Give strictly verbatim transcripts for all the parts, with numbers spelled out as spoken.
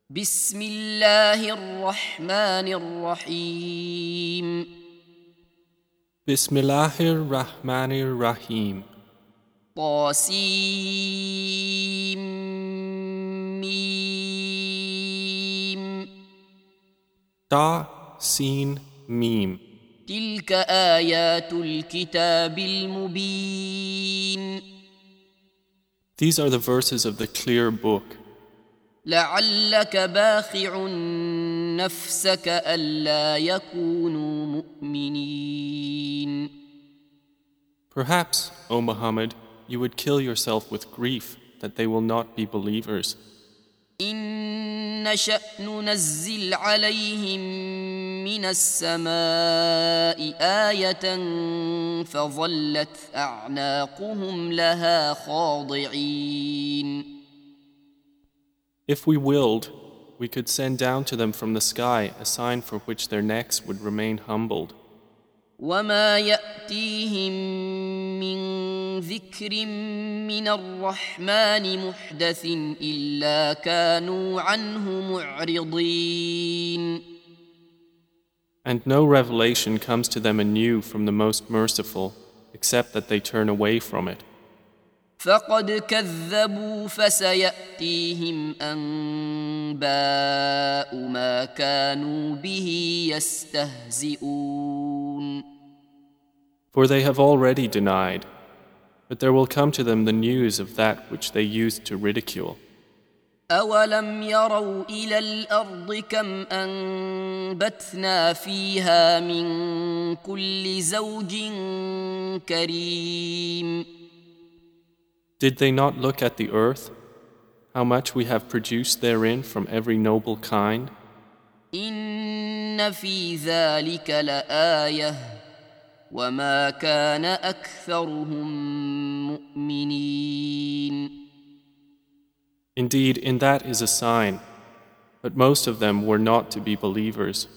بسم الله الرحمن الرحيم Bismillahir Rahmanir Rahim. طاسيم ميم Ta, Sin, Mim. تلك آيات الكتاب المبين These are the verses of the clear book. لعلك باخع نفسك ألا يكونوا مؤمنين Perhaps, O Muhammad, you would kill yourself with grief that they will not be believers. إن نشأ ننزل عليهم من السماء آية فظلت أعناقهم لها خاضعين If we willed, we could send down to them from the sky a sign for which their necks would remain humbled. وما يأتيهم من ذكر من الرحمن محدث إلا كانوا عنه معرضين And no revelation comes to them anew from the Most Merciful, except that they turn away from it. فقد كذبوا فسيأتيهم أنباء ما كانوا به يستهزئون For they have already denied, but there will come to them the news of that which they used to ridicule. أولم يروا إلى الأرض كم أنبتنا فيها من كل زوج كريم Did they not look at the earth, how much we have produced therein from every noble kind? إن في ذلك لآية وما كان أكثرهم مؤمنين Indeed, in that is a sign, but most of them were not to be believers.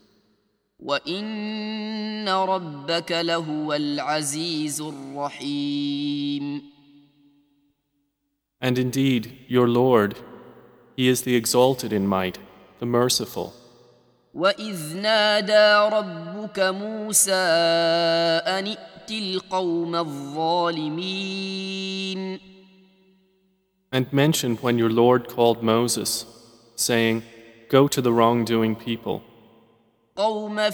وإن ربك لهو العزيز الرحيم And indeed, your Lord, He is the exalted in might, the merciful. وإذ نادى ربك موسى أن ائت القوم الظالمين And mention when your Lord called Moses, saying, Go to the wrongdoing people, قوم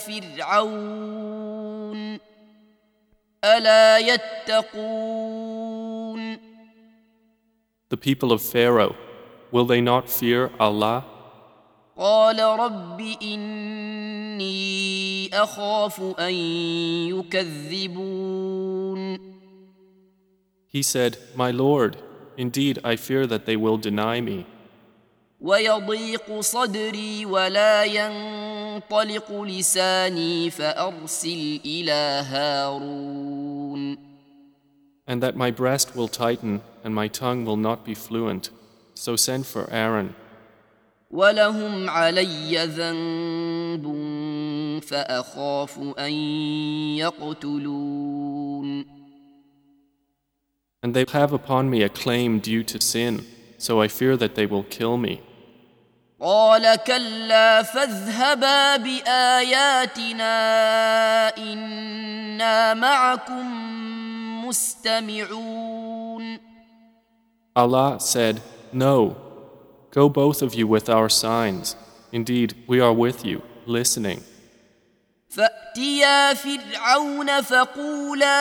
فرعون ألا يتقون the people of Pharaoh, will they not fear Allah? قال رب إني أخاف أن يكذبون He said, My Lord, indeed I fear that they will deny me. ويضيق صدري ولا ينطلق لساني فأرسل إلى هارون And that my breast will tighten and my tongue will not be fluent. So send for Aaron. ولهم علي ذنب فأخاف أن يقتلون And they have upon me a claim due to sin, so I fear that they will kill me. قال كلا فاذهبا بآياتنا إنا معكم مستمعون Allah said, No, go both of you with our signs. Indeed, we are with you, listening. فأتيا فرعون فقولا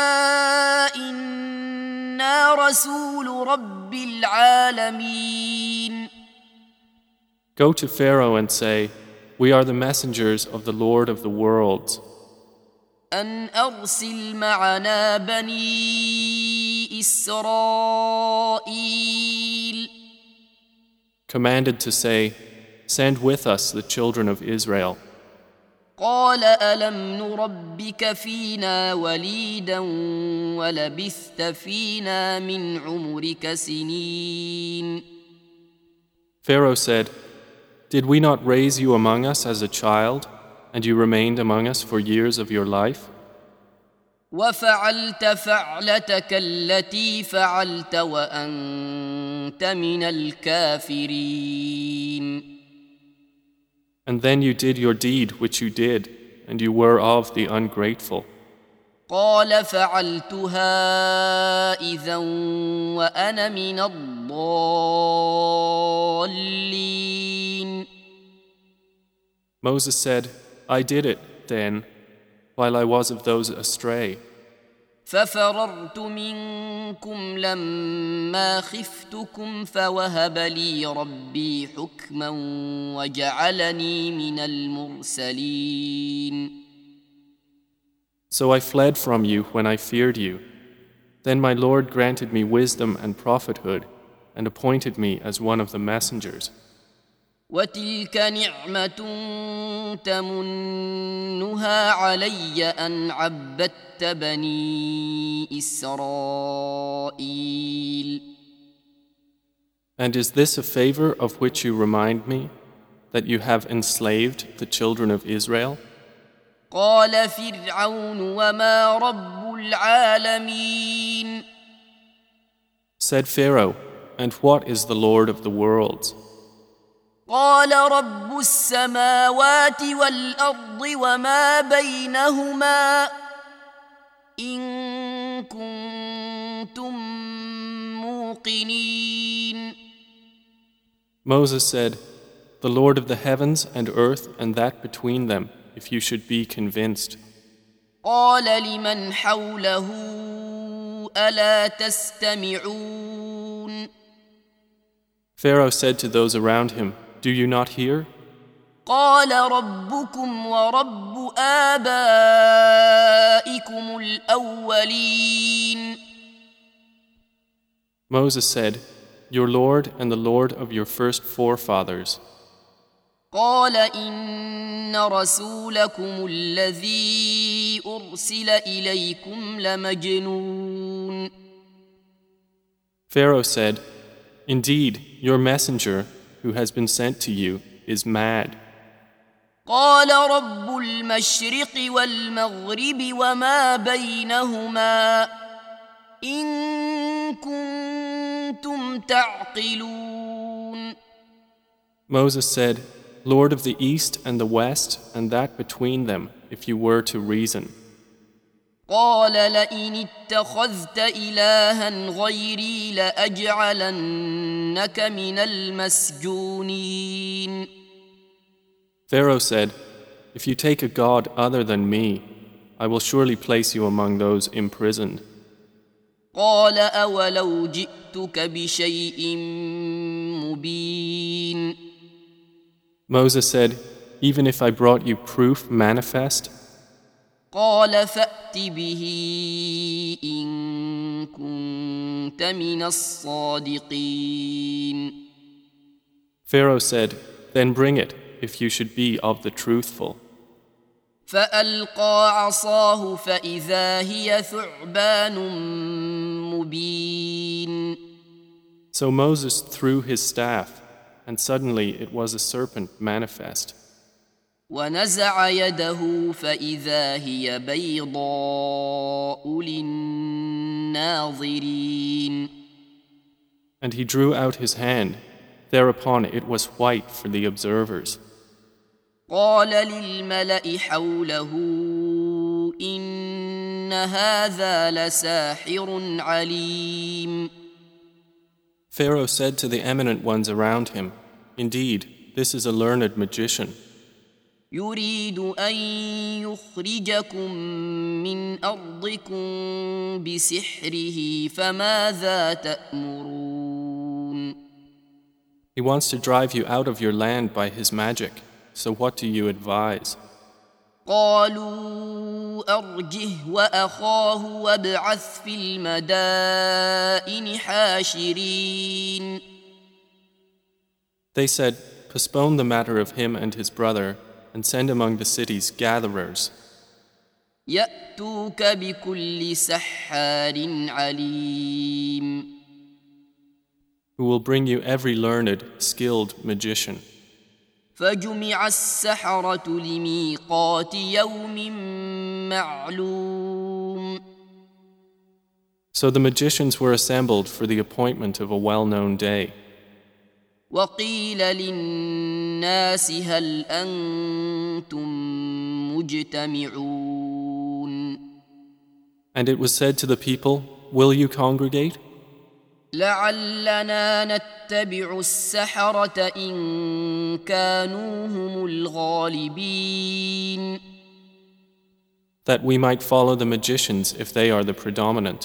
إنا رسول رب العالمين Go to Pharaoh and say, We are the messengers of the Lord of the worlds. أن أرسل معنا بني إسرائيل Commanded to say, Send with us the children of Israel. قال ألم نربك فينا وليدا ولبثت فينا من عمرك سنين Pharaoh said, Did we not raise you among us as a child, and you remained among us for years of your life? وفعلت فعلتك التي فعلت وأنت من الكافرين And then you did your deed which you did, and you were of the ungrateful. قال فعلتها إذا وأنا من الضالين. Moses said, I did it then, while I was of those astray. ففررت منكم لما خفتكم فوهب لي ربي حكما وجعلني من المرسلين. So I fled from you when I feared you. Then my Lord granted me wisdom and prophethood and appointed me as one of the messengers. وتلك نعمة تمنها علي أن عبدت بني إسرائيل. And is this a favor of which you remind me, that you have enslaved the children of Israel? قال فرعون وما رب العالمين. Said Pharaoh, and what is the Lord of the worlds? قال رب السماوات والأرض وما بينهما إن كنتم موقنين. Moses said, the Lord of the heavens and earth and that between them, if you should be convinced. قال لمن حوله ألا تستمعون. Pharaoh said to those around him, do you not hear? قال ربكم ورب آبائكم الأولين. Moses said, your Lord and the Lord of your first forefathers. قال إن رسولكم الذي أرسل إليكم لمجنون. Pharaoh said, indeed, your messenger who has been sent to you is mad. قال رب المشرق والمغرب وما بينهما إن كنتم تعقلون. Moses said, Lord of the east and the west and that between them, if you were to reason. قال لئن اتخذت إلها غيري لأجعلنك من المسجونين. Pharaoh said, if you take a god other than me, I will surely place you among those imprisoned. قال أولو جئتك بشيء مبين. Moses said, even if I brought you proof manifest, قال فأت به إن كنت من الصادقين. Pharaoh said, then bring it if you should be of the truthful. فألقى عصاه فإذا هي ثعبان مبين. So Moses threw his staff, and suddenly it was a serpent manifest. ونزع يده فإذا هي بيضاء للناظرين. And he drew out his hand. Thereupon it was white for the observers. قال للملأ حوله إن هذا لساحر عليم. Pharaoh said to the eminent ones around him, indeed, this is a learned magician. يريد أن يخرجكم من أرضكم بسحره فماذا تأمرون. He wants to drive you out of your land by his magic. So what do you advise? قالوا أرجه وأخاه وابعث في المدائن حاشرين. They said, postpone the matter of him and his brother and send among the cities gatherers. يأتوك بكل سحار عليم. Who will bring you every learned, skilled magician. فجمع السحرة لميقات يوم معلوم. So the magicians were assembled for the appointment of a well-known day. وقيل للناس للناس هل أنتم مجتمعون. And it was said to the people, will you congregate? لعلنا نتبع السحرة إن كانوا هم الغالبين. That we might follow the magicians if they are the predominant.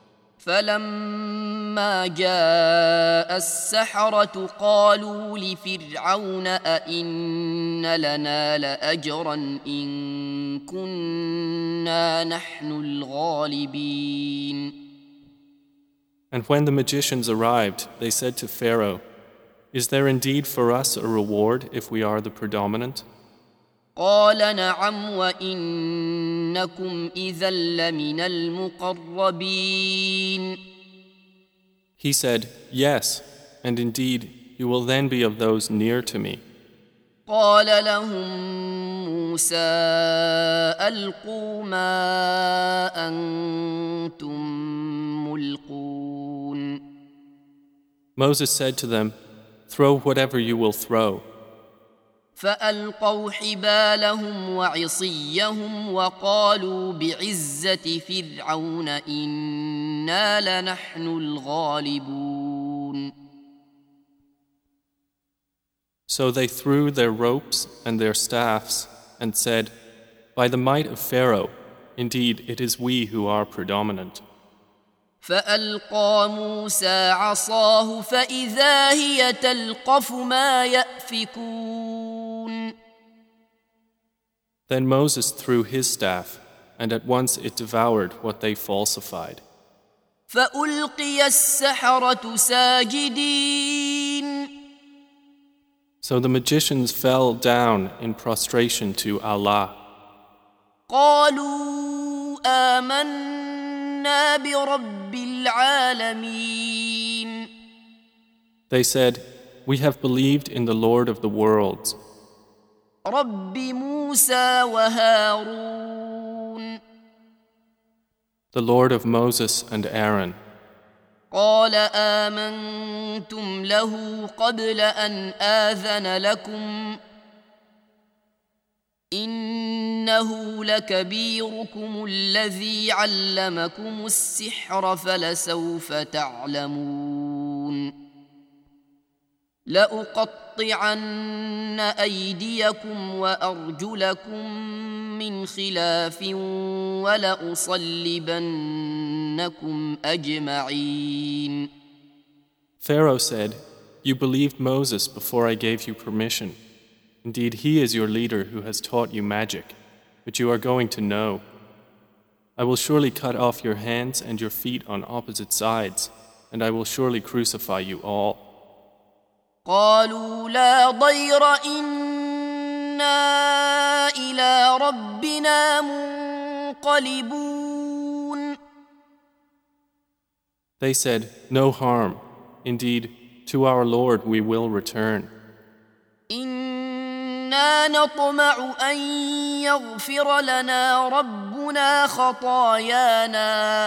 فلما جاء السحرة قالوا لفرعون أئن لنا لأجرا إن كنا نحن الغالبين. And when the magicians arrived, they said to Pharaoh, is there indeed for us a reward if we are the predominant? قال نعم وإنكم إذا لمن المقربين. He said, yes, and indeed you will then be of those near to me. قال لهم موسى ألقوا ما أنتم ملقون. Moses said to them, throw whatever you will throw. فألقوا حبالهم وعصيهم وقالوا بعزة فرعون إنا لنحن الغالبون. So they threw their ropes and their staffs and said, by the might of Pharaoh, indeed it is we who are predominant. فألقى موسى عصاه فإذا هي تلقف ما يأفكون. Then Moses threw his staff, and at once it devoured what they falsified. فألقي السحرة ساجدين. So the magicians fell down in prostration to Allah. قالوا آمنا برب العالمين. They said, we have believed in the Lord of the worlds. رب موسى وهارون. The Lord of Moses and Aaron. قال آمنتم له قبل أن آذن لكم إنه لكبيركم الذي علمكم السحر فلسوف تعلمون. لأقطعن أيديكم وأرجلكم من خلاف ولأصلبنكم أجمعين. Pharaoh said, you believed Moses before I gave you permission. Indeed, he is your leader who has taught you magic, which you are going to know. I will surely cut off your hands and your feet on opposite sides, and I will surely crucify you all. قالوا لا ضير إنا إلى ربنا منقلبون. They said, no harm. Indeed, to our Lord we will return. إنا نطمع أن يغفر لنا ربنا خطايانا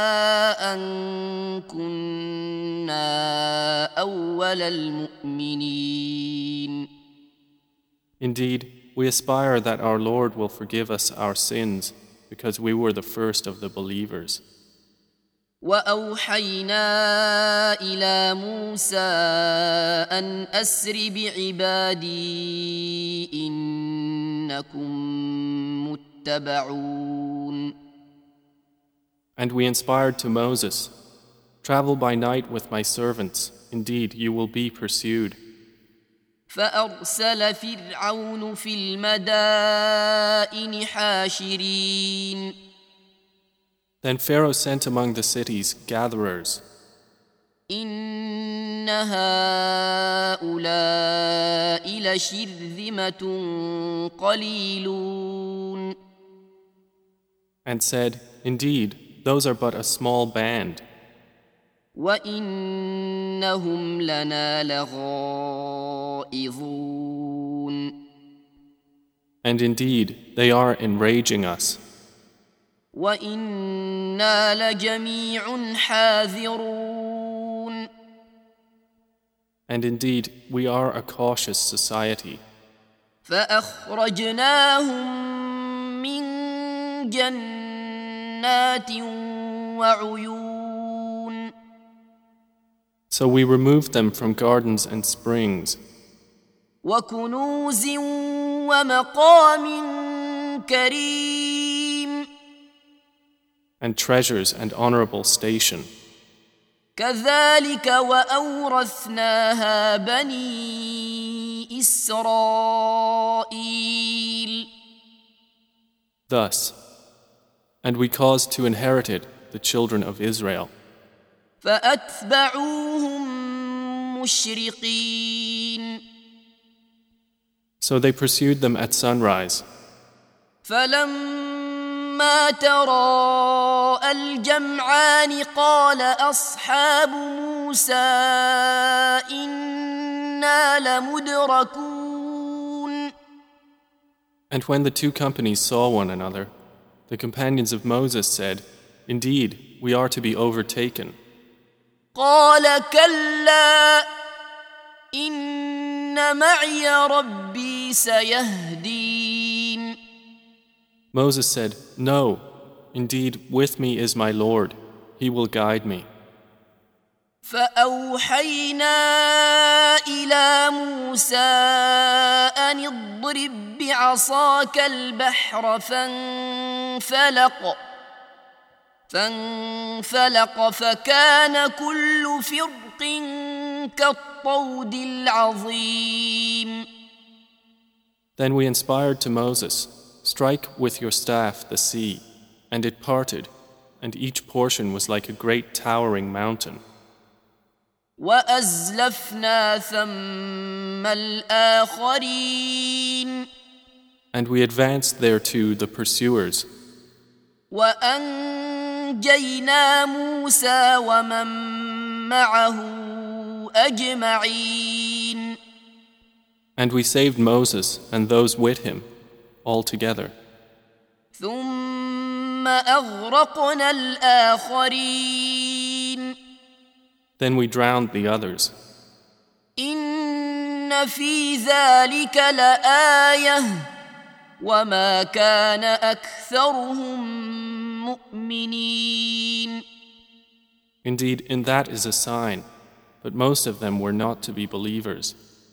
أن كنا أول المؤمنين. Indeed, we aspire that our Lord will forgive us our sins because we were the first of the believers. وأوحينا إلى موسى أن أسر بعبادي إنكم متبعون. And we inspired to Moses, travel by night with my servants, indeed you will be pursued. فأرسل فرعون في المدائن حاشرين. Then Pharaoh sent among the cities gatherers. إن هؤلاء لشرذمة قليلون. And said, indeed, those are but a small band. وإنهم لنا لغائظون. And indeed, they are enraging us. وإنا لجميع حاذرون. And indeed, we are a cautious society. فأخرجناهم من جنات وعيون. So we removed them from gardens and springs, وكنوز ومقام كريم. and treasures and honorable station. كذلك وأورثناها بني إسرائيل. Thus, and we caused to inherit it the children of Israel. فأتبعوهم مشرقين. So they pursued them at sunrise. فلما تراءى الجمعان قال أصحاب موسى إنا لمدركون. And when the two companies saw one another, the companions of Moses said, "Indeed, we are to be overtaken." قال كلا إن معي ربي سيهدين. Moses said, "No, indeed, with me is my Lord. He will guide me." فأوحينا إلى موسى أن اضرب بعصاك البحر فانفلق فانفلق فكان كل فرق كالطود العظيم. Then we inspired to Moses, "Strike with your staff the sea," and it parted, and each portion was like a great towering mountain. وأزلفنا ثم الآخرين. And we advanced thereto the pursuers. وأنجينا موسى ومن معه أجمعين. And we saved Moses and those with him, all together. ثم أغرقنا الآخرين. Then we drowned the others. إن في ذلك لآية وما كان أكثرهم مؤمنين. Indeed, in that is a sign, but most of them were not to be believers.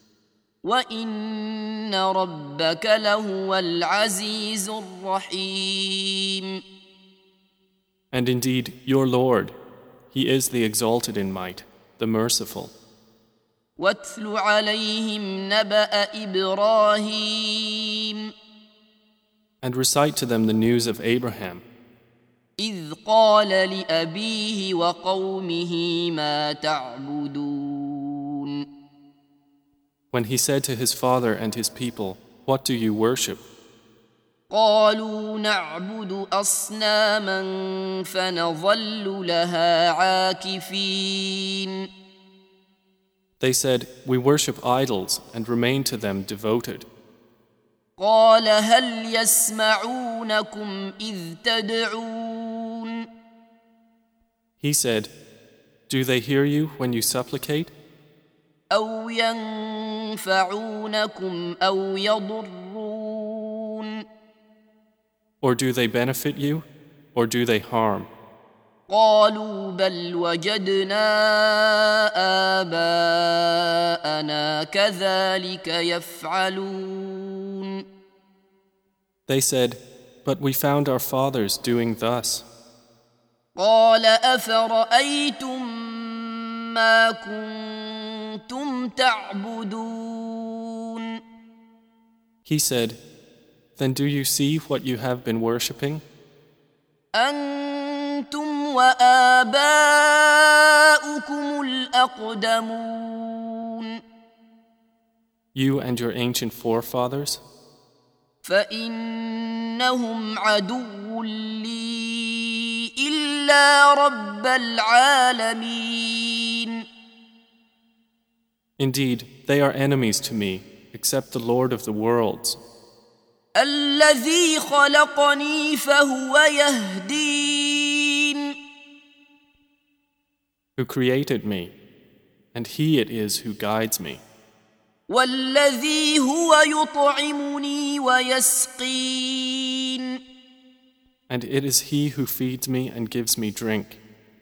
وإن ربك لهو العزيز الرحيم. And indeed, your Lord, He is the exalted in might, the merciful. واتل عليهم نبأ إبراهيم. And recite to them the news of Abraham, إذ قال لأبيه وقومه ما تعبدون. when he said to his father and his people, "What do you worship?" قالوا نعبد أصناما فنظل لها عاكفين. They said, "We worship idols and remain to them devoted." قال هل يسمعونكم إذ تدعون. He said, "Do they hear you when you supplicate? أو ينفعونكم أو يضرون. Or do they benefit you, or do they harm?" قالوا بل وجدنا آباءنا كذلك يفعلون. They said, "But we found our fathers doing thus." قال أفرأيتم ما كنتم تعبدون. He said, "Then do you see what you have been worshipping? أنتم وآباؤكم الأقدمون. You and your ancient forefathers? فإنهم عدو لي إلا رب العالمين. Indeed, they are enemies to me, except the Lord of the worlds, الذي خلقني فهو يهدين. who created me, and He it is who guides me. والذي هو يطعمني ويسقين And it is He who feeds me and gives me drink.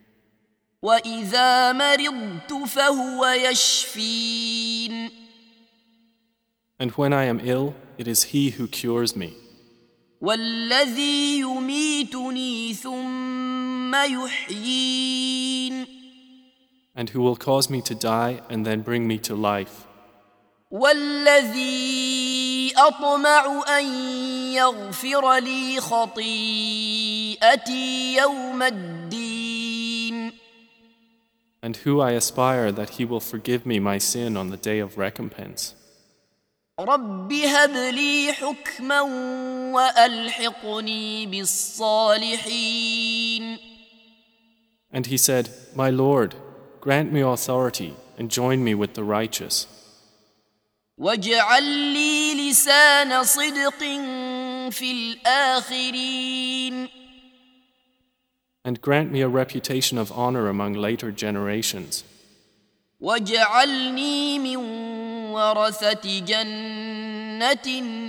وإذا مرضت فهو يشفين And when I am ill, it is He who cures me. والذي يميتني ثم يحيين And who will cause me to die and then bring me to life. والذي أطمع أن يغفر لي خطيئتي يوم الدين And who I aspire that He will forgive me my sin on the day of recompense. رب هب لي حكما وألحقني بالصالحين And he said, My Lord, grant me authority and join me with the righteous. واجعل لي لسان صدق في الآخرين And grant me a reputation of honor among later generations. واجعلني من ورثة جنة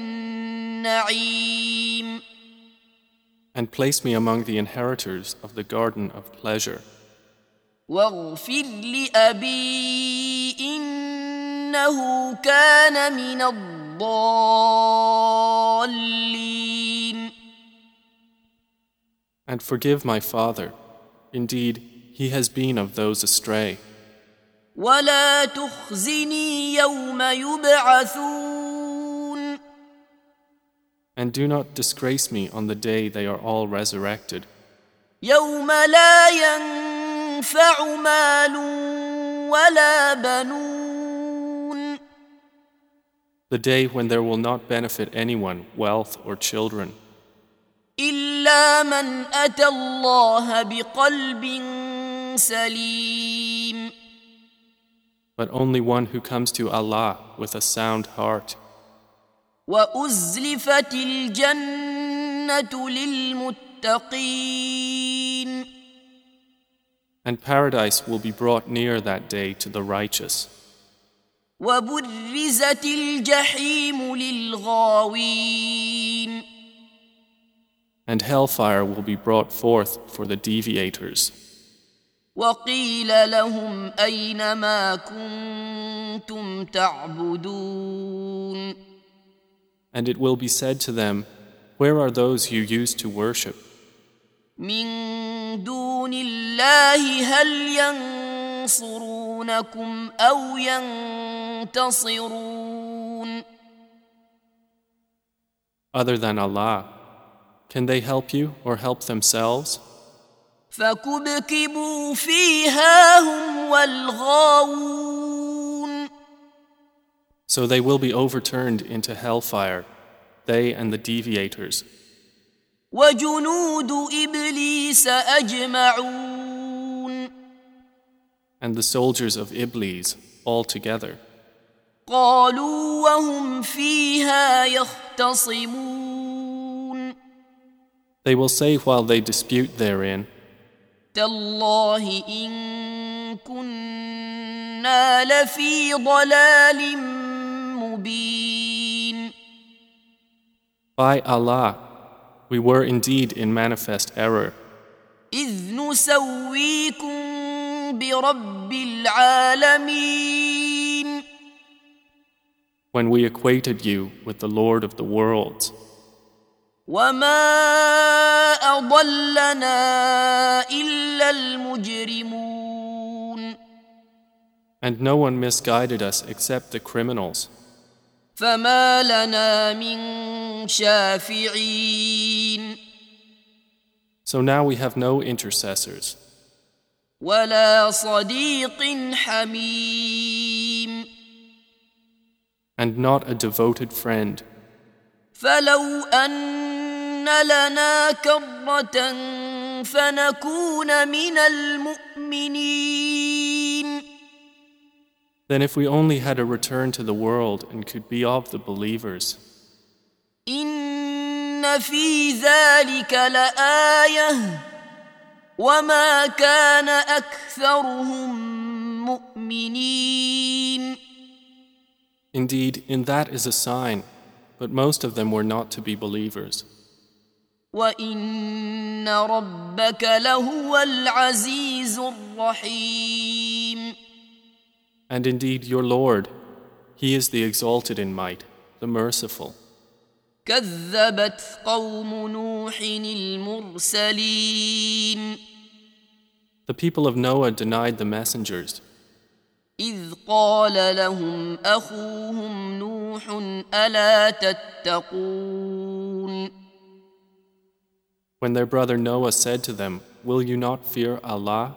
النعيم And place me among the inheritors of the garden of pleasure. واغفر لأبي إنه كان من الضالين And forgive my father. Indeed, he has been of those astray. ولا تخزني يوم يبعثون And do not disgrace me on the day they are all resurrected. يوم لا ينفع مال ولا بنون The day when there will not benefit anyone, wealth or children, إلا من أتى الله بقلب سليم but only one who comes to Allah with a sound heart. وأزلفت الجنة للمتقين And paradise will be brought near that day to the righteous. وبرزت الجحيم للغاوين And hellfire will be brought forth for the deviators. وقيل لهم أين ما كنتم تعبدون And it will be said to them, Where are those you used to worship? من دون الله هل ينصرونكم أو ينتصرون Other than Allah, can they help you or help themselves? فكبكبوا فيها هم والغاوون So they will be overturned into hellfire, they and the deviators. وجنود إبليس أجمعون And the soldiers of Iblis all together. قالوا وهم فيها يختصمون They will say while they dispute therein, تالله إن كنا لفي ضلال مبين By Allah, we were indeed in manifest error, إذ نسويكم برب العالمين when we equated you with the Lord of the worlds. وما أضلنا إلا المجرمون And no one misguided us except the criminals. فما لنا من شافعين So now we have no intercessors, ولا صديق حميم and not a devoted friend. فلو أن لنا كرة فنكون من المؤمنين Then if we only had a return to the world and could be of the believers, إن في ذلك لآية وما كان أكثرهم مؤمنين Indeed, in that is a sign, but most of them were not to be believers. وَإِنَّ رَبَّكَ لَهُوَ الْعَزِيزُ الرَّحِيمُ. And indeed, your Lord, He is the exalted in might, the merciful. كذبت قوم نوح المرسلين. The people of Noah denied the messengers. إذ قال لهم أخوهم نوح ألا تتقون. When their brother Noah said to them, "Will you not fear Allah?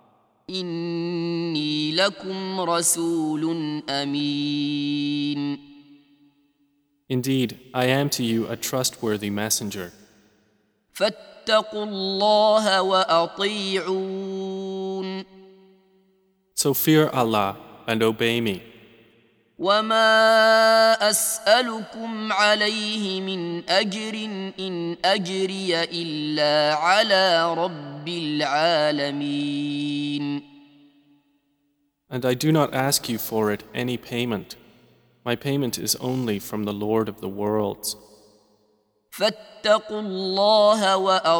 إني لكم رسول أمين. Indeed, I am to you a trustworthy messenger. فاتقوا الله وأطيعون. So fear Allah and obey me. وما أسألكم عليه من أجر إن أجري إلا على رب العالمين. And I do not ask you for it any payment. My payment is only from the Lord of the worlds. فاتقوا الله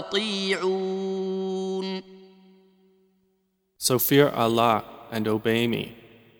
وأطيعون. So fear Allah and obey me.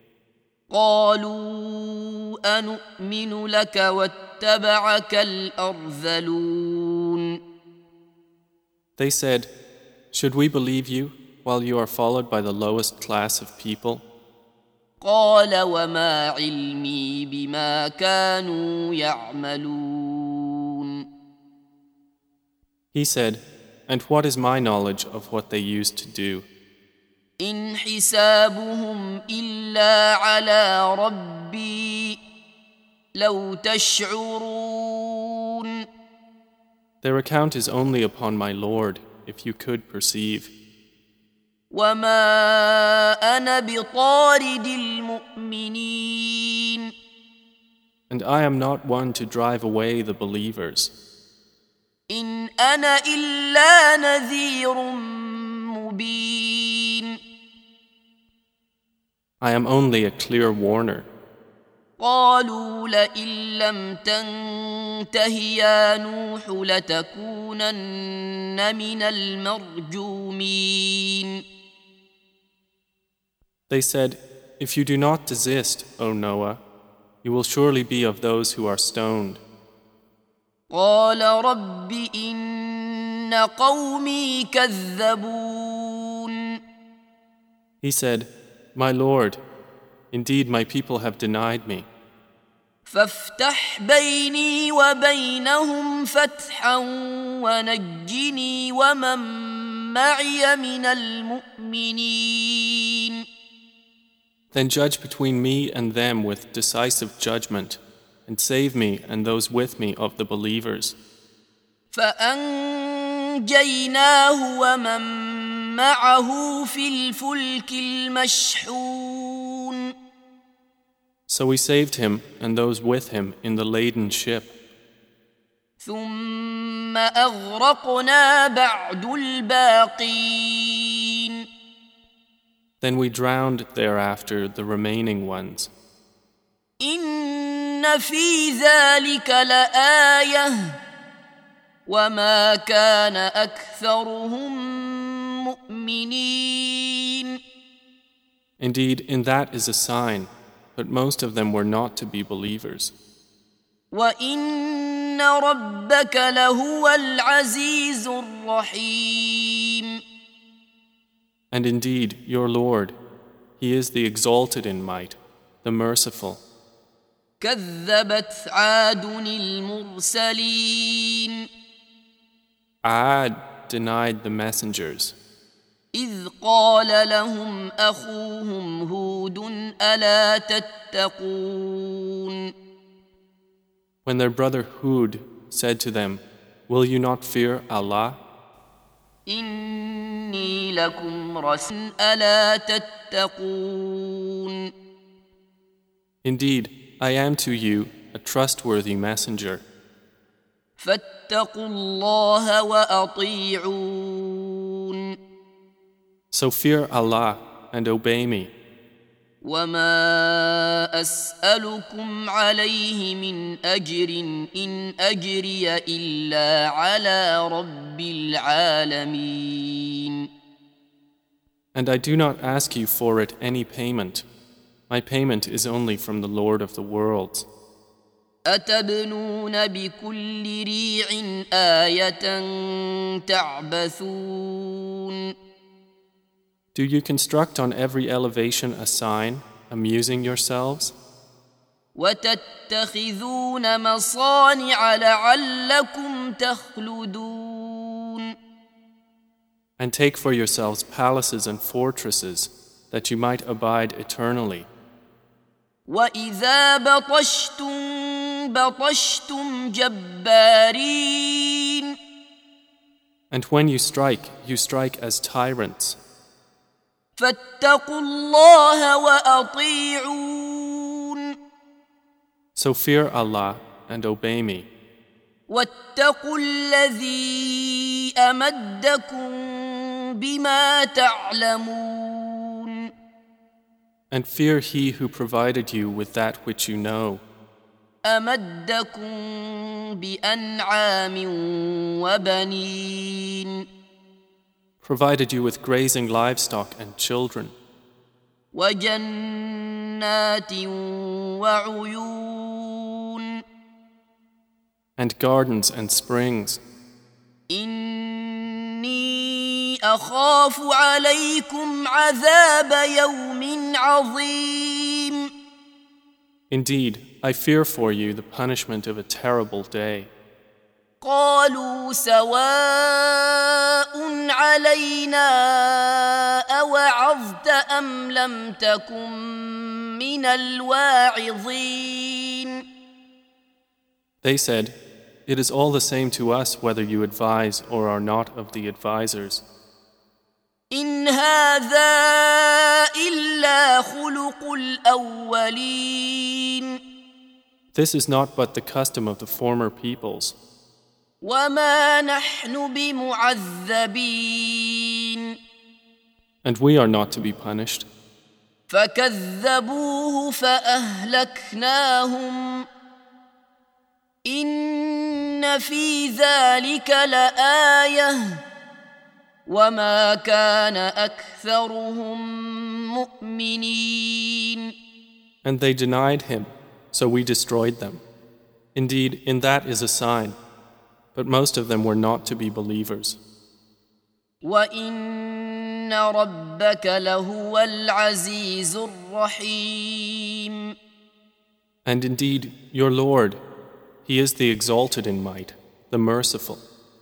قالوا أنؤمن لك واتبعك الأرذلون. They said, "Should we believe you while you are followed by the lowest class of people?" قال وما علمي بما كانوا يعملون. He said, "And what is my knowledge of what they used to do? إن حسابهم إلا على ربي لو تشعرون. Their account is only upon my Lord, if you could perceive. وما أنا بطارد المؤمنين. And I am not one to drive away the believers. إن أنا إلا نذير مبين. I am only a clear warner. قالوا لئن لم تنته يا نوح لتكونن من المرجومين. They said, "If you do not desist, O Noah, you will surely be of those who are stoned." قال رب إن قومي كذبون. He said, "My Lord, indeed my people have denied me. فافتح بيني وبينهم فتحا ونجني ومن معي من المؤمنين. Then judge between me and them with decisive judgment, and save me and those with me of the believers." فأنجيناه ومن معه في الفلك المشحون. So we saved him and those with him in the laden ship. ثم أغرقنا بعد الباقين. Then we drowned thereafter the remaining ones. إن في ذلك لآية وما كان أكثرهم مؤمنين. Indeed, in that is a sign, but most of them were not to be believers. وإن ربك لهو العزيز الرحيم. And indeed, your Lord, He is the exalted in might, the merciful. كذبت عاد المرسلين. Ad denied the messengers. إذ قال لهم أخوهم هود ألا تتقون. When their brother Hud said to them, "Will you not fear Allah? إني لكم رسول ألا تتقون. Indeed, I am to you a trustworthy messenger. فاتقوا الله وأطيعون. So fear Allah and obey me." وما أسألكم عليه من أجر إن أجري إلا على رب العالمين. And I do not ask you for it any payment. My payment is only from the Lord of the worlds. أتبنون بكل ريع آية تعبثون. Do you construct on every elevation a sign, amusing yourselves? وتتخذون مصانع لعلكم تخلدون. And take for yourselves palaces and fortresses, that you might abide eternally. وإذا بطشتم بطشتم جبارين. And when you strike, you strike as tyrants. فاتقوا الله وأطيعون. So fear Allah and obey me. واتقوا الذي أمدكم بما تعلمون. And fear He who provided you with that which you know. أمدكم بأنعام وبنين. Provided you with grazing livestock and children. وجنات وعيون. And gardens and springs. إني أخاف عليكم عذاب يوم عظيم. Indeed, I fear for you the punishment of a terrible day. قالوا سواء علينا أوعظت أم لم تكن من الواعظين. They said, "It is all the same to us whether you advise or are not of the advisers." إن هذا إلا خلق الأولين. This is not but the custom of the former peoples. وما نحن بمعذبين. And we are not to be punished. فكذبوه فأهلكناهم. إن في ذلك لآية وما كان أكثرهم مؤمنين. And they denied him, so we destroyed them. Indeed, in that is a sign, but most of them were not to be believers. وإن ربك لهو العزيز الرحيم. And indeed, your Lord, He is the exalted in might, the merciful.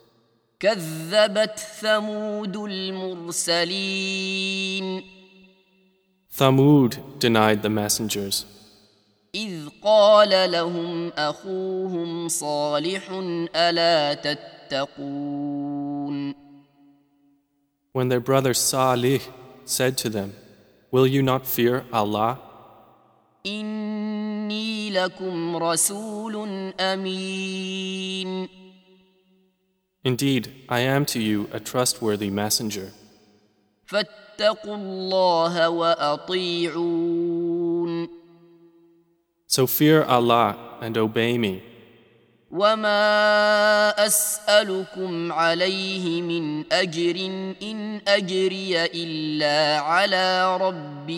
كذبت ثمود المرسلين. Thamud denied the messengers. إذ قال لهم أخوهم صالح ألا تتقون. When their brother Salih said to them, "Will you not fear Allah? إني لكم رسول أمين. Indeed, I am to you a trustworthy messenger. فاتقوا الله وأطيعون. So fear Allah and obey me. وما أسألكم عليه من أجر إن أجري إلا على رب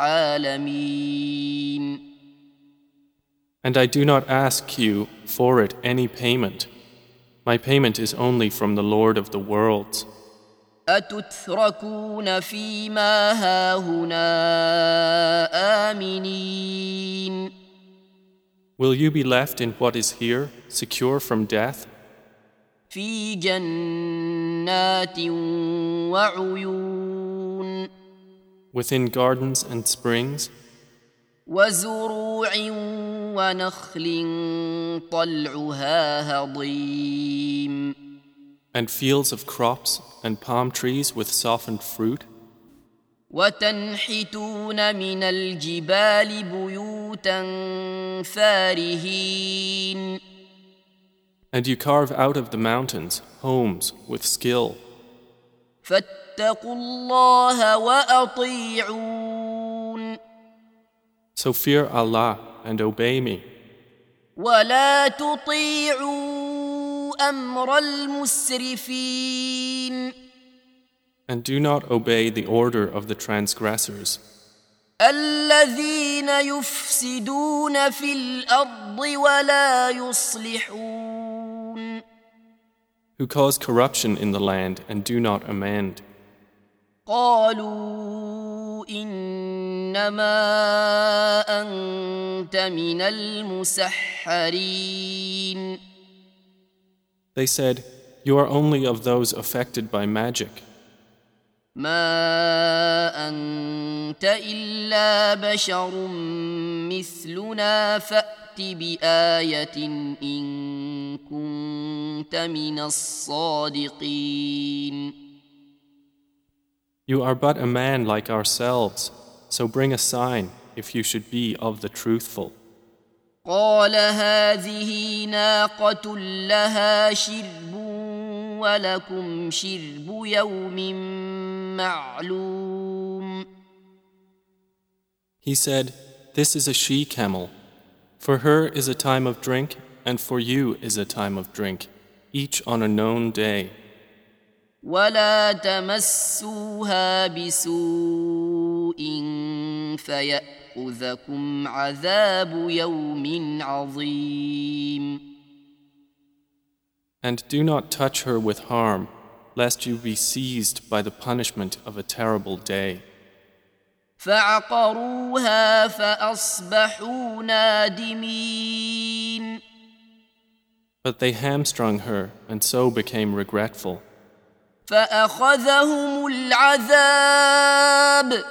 العالمين. And I do not ask you for it any payment. My payment is only from the Lord of the worlds. أتتركون فيما هاهنا آمنين. Will you be left in what is here, secure from death? في جنات وعيون. Within gardens and springs, وزروع ونخل طلعها هضيم. and fields of crops and palm trees with softened fruit, وتنحتون من الجبال بيوتا فارهين. and you carve out of the mountains homes with skill. فاتقوا الله وأطيعون. So fear Allah and obey me. ولا تطيعوا أمر المسرفين And do not obey the order of the transgressors, الذين يفسدون في الأرض ولا يصلحون who cause corruption in the land and do not amend. قالوا إنما أنت من المسحرين They said, "You are only of those affected by magic. ما أنت إلا بشر مثلنا فأت بآية إن كنت من الصادقين." You are but a man like ourselves, so bring a sign if you should be of the truthful. قال هذه ناقة لها شرب ولكم شرب يوم معلوم. He said, "This is a she-camel. For her is a time of drink, and for you is a time of drink, each on a known day. ولا تمسوها بسوء فيأخذكم عذاب يوم عظيم. And do not touch her with harm, lest you be seized by the punishment of a terrible day." فعقروها فأصبحوا نادمين. But they hamstrung her and so became regretful. فأخذهم العذاب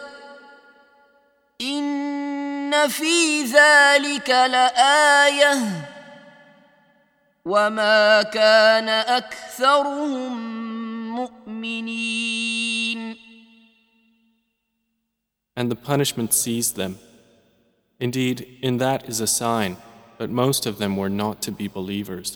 إن في ذلك لآية وما كان أكثرهم مؤمنين. And the punishment seized them. Indeed, in that is a sign, but most of them were not to be believers.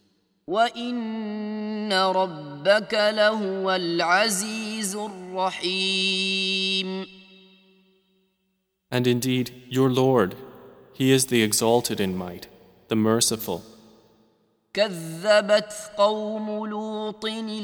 وَإِنَّ رَبَّكَ لَهُوَ الْعَزِيزُ الرَّحِيمُ. And indeed, your Lord, He is the exalted in might, the merciful. كذبت قوم لوط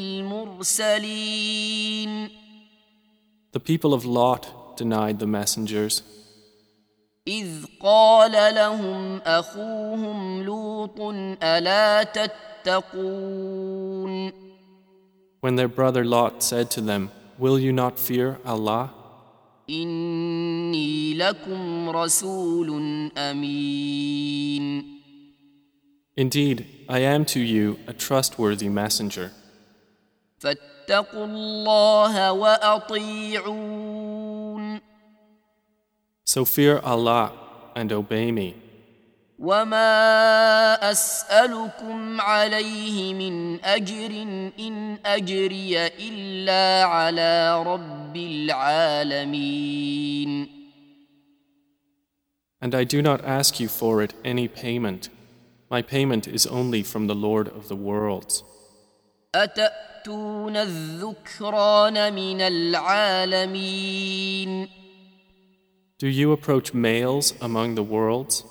المرسلين. The people of Lot denied the messengers. إذ قال لهم أخوهم لوط ألا تتقون. When their brother Lot said to them, "Will you not fear Allah? إني لكم رسول أمين. Indeed, I am to you a trustworthy messenger. فاتقوا الله وأطيعون. So fear Allah and obey me. وما أسألكم عليه من أجر إن أجري إلا على رب العالمين. And I do not ask you for it any payment. My payment is only from the Lord of the worlds. أتأتون الذكران من العالمين. Do you approach males among the worlds?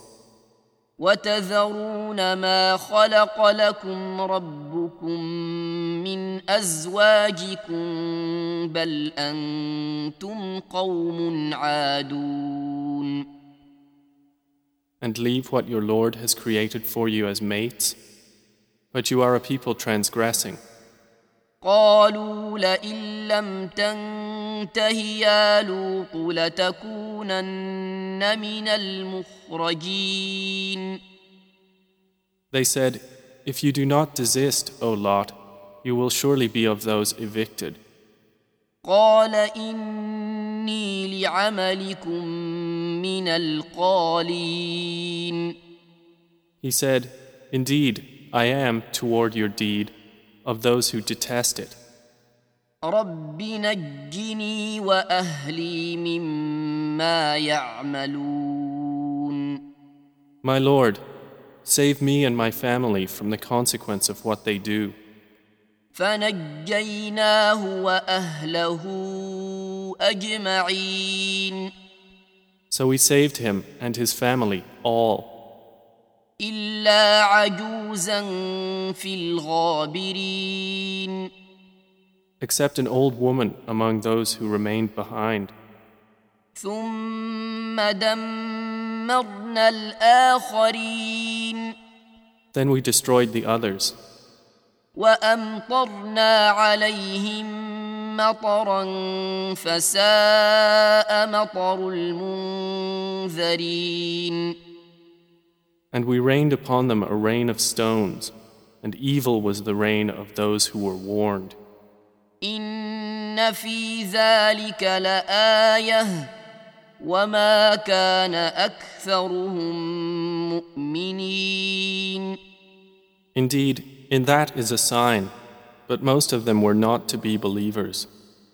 وتذرون ما خلق لكم ربكم من أزواجكم بل أنتم قوم عادون. And leave what your Lord has created for you as mates? But you are a people transgressing. قالوا لئن لم تنته يا لوط لتكونن من المخرجين. They said, "If you do not desist, O Lot, you will surely be of those evicted." قال إني لعملكم من القالين. He said, "Indeed, I am toward your deed of those who detest it. رب نجني وأهلي مما يعملون. My Lord, save me and my family from the consequence of what they do." فنجيناه وأهله أجمعين. So we saved him and his family all, إلا عجوزا في الغابرين except an old woman among those who remained behind. ثم دمرنا الآخرين Then we destroyed the others, وأمطرنا عليهم مطرا فساء مطر المنذرين and we rained upon them a rain of stones, and evil was the rain of those who were warned. إن في ذلك لآية وما كان أكثرهم مؤمنين. Indeed, in that is a sign, but most of them were not to be believers.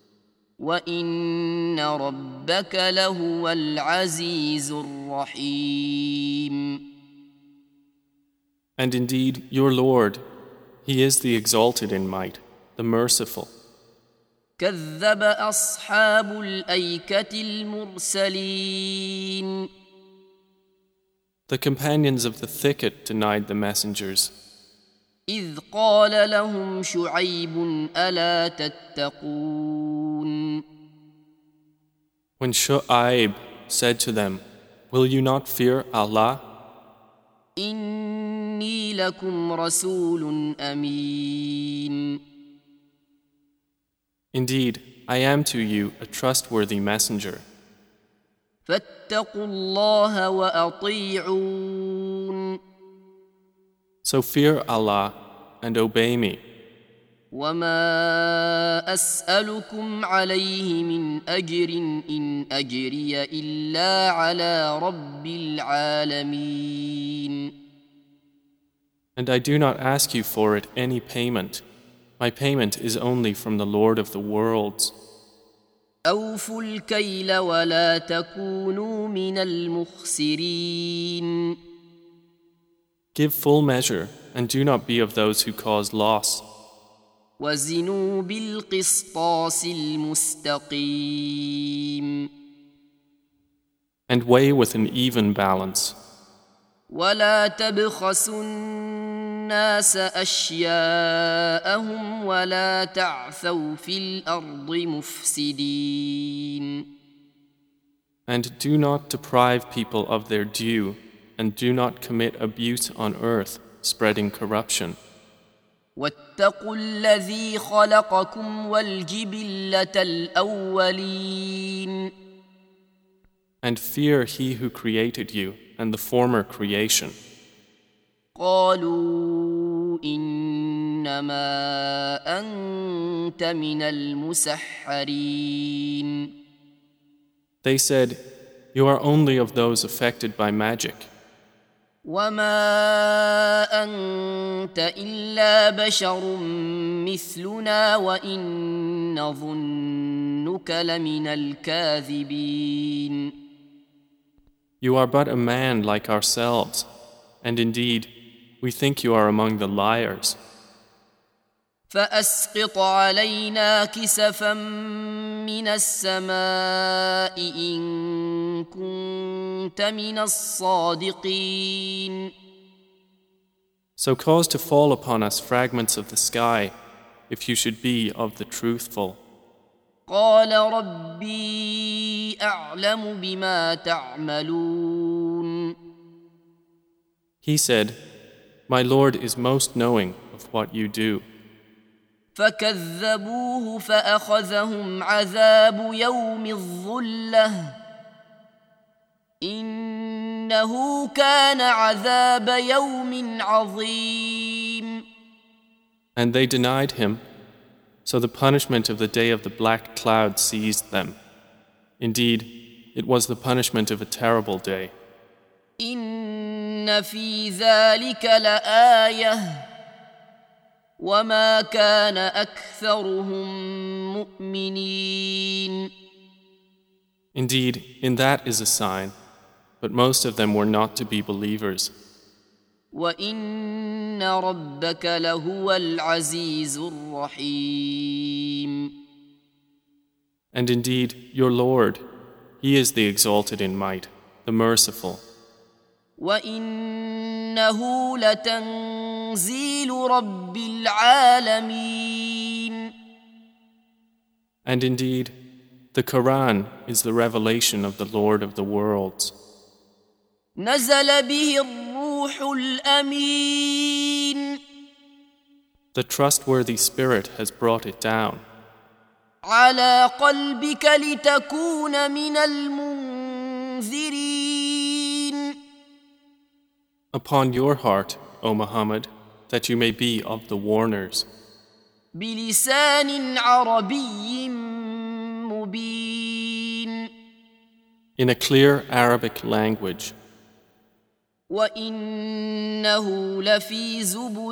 وإن ربك لهو العزيز الرحيم. And indeed, your Lord, He is the exalted in might, the merciful. كذب أصحاب الأيكة المرسلين. The companions of the thicket denied the messengers. إذ قال لهم شعيب ألا تتقون. When Shu'aib said to them, "Will you not fear Allah? إني لكم رسول أمين. Indeed, I am to you a trustworthy messenger. فاتقوا الله وأطيعون. So fear Allah and obey me. وما أسألكم عليه من أجر إن أجري إلا على رب العالمين. And I do not ask you for it any payment. My payment is only from the Lord of the worlds. أوفوا الكيل ولا تكونوا من المخسرين. Give full measure and do not be of those who cause loss. وزنوا بالقسطاس المستقيم. And weigh with an even balance. ولا تبخسوا الناس أشياءهم ولا تعثوا في الأرض مفسدين. And do not deprive people of their due, and do not commit abuse on earth, spreading corruption. واتقوا الذي خلقكم والجبلة الأولين. And fear He who created you and the former creation. قالوا إنما أنت من المسحرين. They said, "You are only of those affected by magic. وما أنت إلا بشر مثلنا وإن نظنك لمن الكاذبين. You are but a man like ourselves, and indeed, we think you are among the liars. فأسقط علينا كسفا من السماء إن كنت من الصادقين. So cause to fall upon us fragments of the sky, if you should be of the truthful." قال ربي أعلم بما تعملون. He said, "My Lord is most knowing of what you do." فكذبوه فأخذهم عذاب يوم الظلة إنه كان عذاب يوم عظيم. And they denied him, so the punishment of the day of the black cloud seized them. Indeed, it was the punishment of a terrible day. إن في ذلك لآية وما كان أكثرهم مؤمنين. Indeed, in that is a sign, but most of them were not to be believers. وإن ربك لهو العزيز الرحيم. And indeed, your Lord, He is the exalted in might, the merciful. وإنه لتنزيل رب العالمين. And indeed, the Quran is the revelation of the Lord of the worlds. نزل به الروح الأمين. The trustworthy Spirit has brought it down. على قلبك لتكون من المنذرين. Upon your heart, O Muhammad, that you may be of the warners. بلسان عربي مبين. In a clear Arabic language. وإنه لفي زبر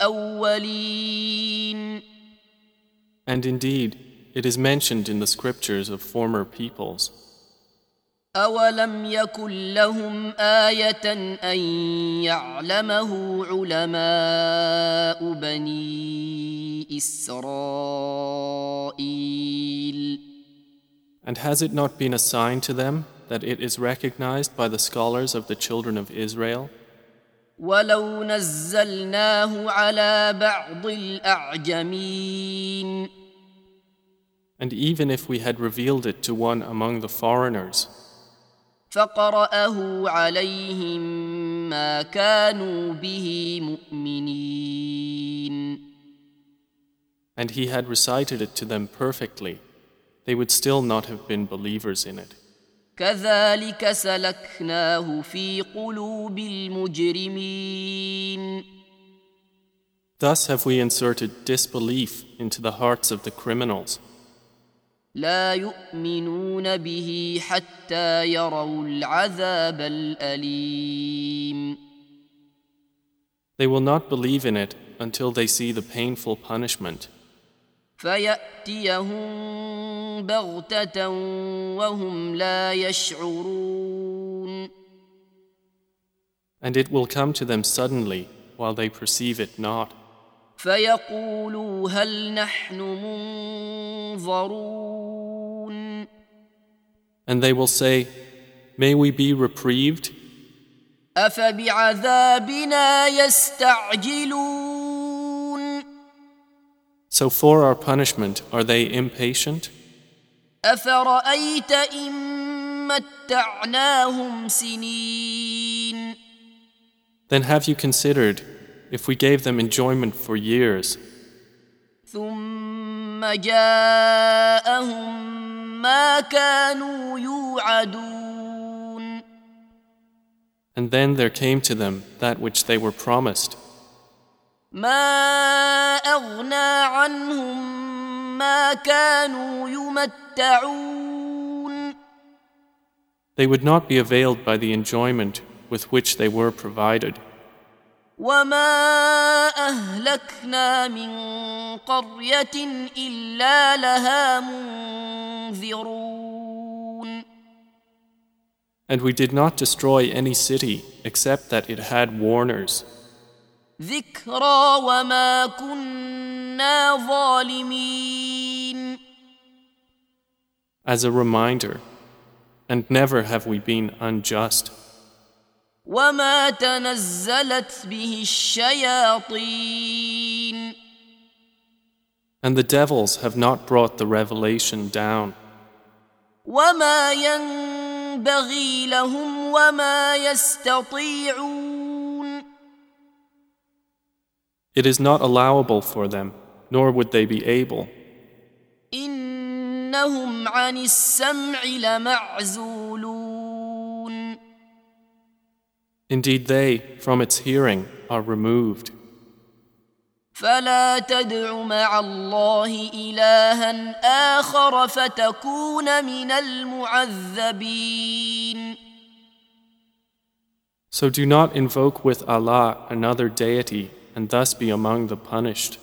الأولين. And indeed, it is mentioned in the scriptures of former peoples. أولم يكن لهم آية أن يعلمه علماء بني إسرائيل. And has it not been a sign to them that it is recognized by the scholars of the children of Israel? ولو نزلناه على بعض الأعجمين. And even if we had revealed it to one among the foreigners, فقرأه عليهم ما كانوا به مؤمنين. and he had recited it to them perfectly, they would still not have been believers in it. كذلك سلكناه في قلوب المجرمين. Thus have we inserted disbelief into the hearts of the criminals. لا يؤمنون به حتى يروا العذاب الأليم. They will not believe in it until they see the painful punishment. فيأتيهم بغتة وهم لا يشعرون. And it will come to them suddenly while they perceive it not. فيقولوا هل نحن منظرون. And they will say, may we be reprieved? أفبعذابنا يستعجلون. So for our punishment are they impatient? أفرأيت إن متعناهم سنين. Then have you considered if we gave them enjoyment for years, ثم جاءهم ما كانوا يوعدون. and then there came to them that which they were promised, ما أغنى عنهم ما كانوا يمتعون. they would not be availed by the enjoyment with which they were provided. وما أهلكنا من قرية إلا لها منذرون. And we did not destroy any city except that it had warners, ذكرى وما كنا ظالمين. as a reminder, and never have we been unjust. وما تنزلت به الشياطين. And the devils have not brought the revelation down, وما ينبغي لهم وما يستطيعون. it is not allowable for them, nor would they be able. إنهم عن السمع لمعزولون. Indeed, they, from its hearing, are removed. فلا تدع مع الله إلها آخر فتكون من المعذبين. So do not invoke with Allah another deity and thus be among the punished.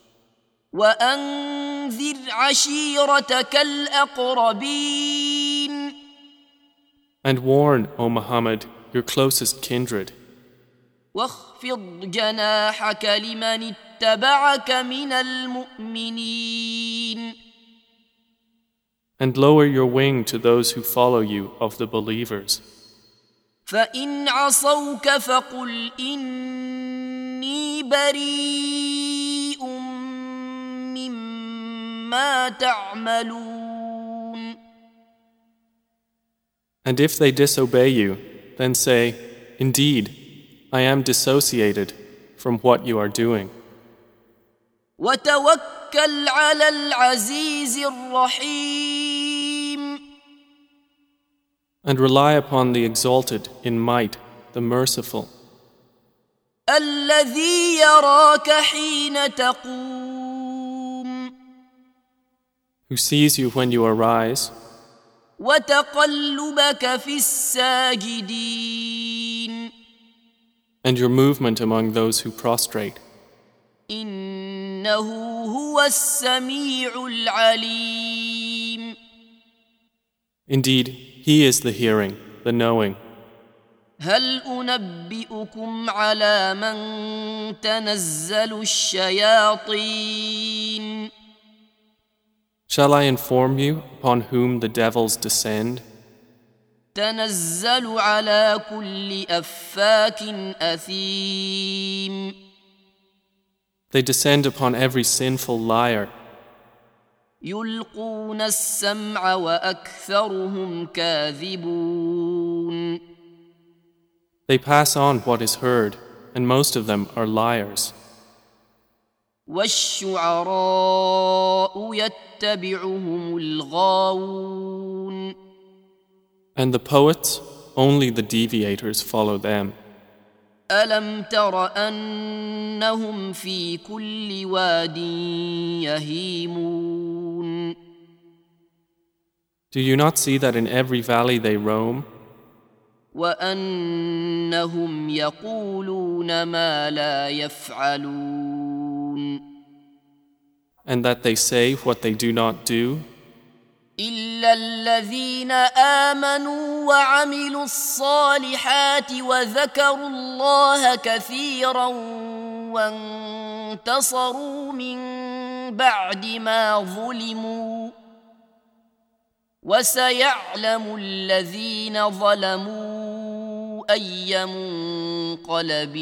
وأنذر عشيرتك الأقربين. And warn, O Muhammad, your closest kindred. واخفض جناحك لمن اتبعك من المؤمنين. And lower your wing to those who follow you of the believers. فإن عصوك فقل إني بريء مما تعملون. And if they disobey you, then say, Indeed, I am dissociated from what you are doing. وتوكل على العزيز الرحيم. And rely upon the exalted in might, the merciful. الذي يراك حين تقوم. Who sees you when you arise. وتقلبك في الساجدين. And your movement among those who prostrate. إنه هو السميع العليم. Indeed, He is the hearing, the knowing. هل أنبئكم على من تنزل الشياطين؟ Shall I inform you upon whom the devils descend? تنزل على كل أفاك أثيم. They descend upon every sinful liar. يلقون السمع وأكثرهم كاذبون. They pass on what is heard, and most of them are liars. والشعراء يتبعهم الغاوون. And the poets, only the deviators follow them. ألم تر أنهم في كل واد يهيمون. Do you not see that in every valley they roam? وأنهم يقولون ما لا يفعلون. And that they say what they do not do? إلا الذين آمنوا وعملوا الصالحات وذكروا الله كثيرا وانتصروا من بعد ما ظلموا وسيعلم الذين ظلموا أي منقلب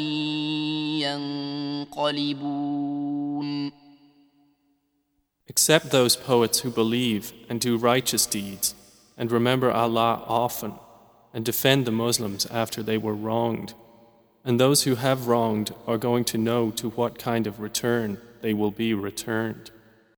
ينقلبون. Except those poets who believe and do righteous deeds and remember Allah often and defend the Muslims after they were wronged. And those who have wronged are going to know to what kind of return they will be returned.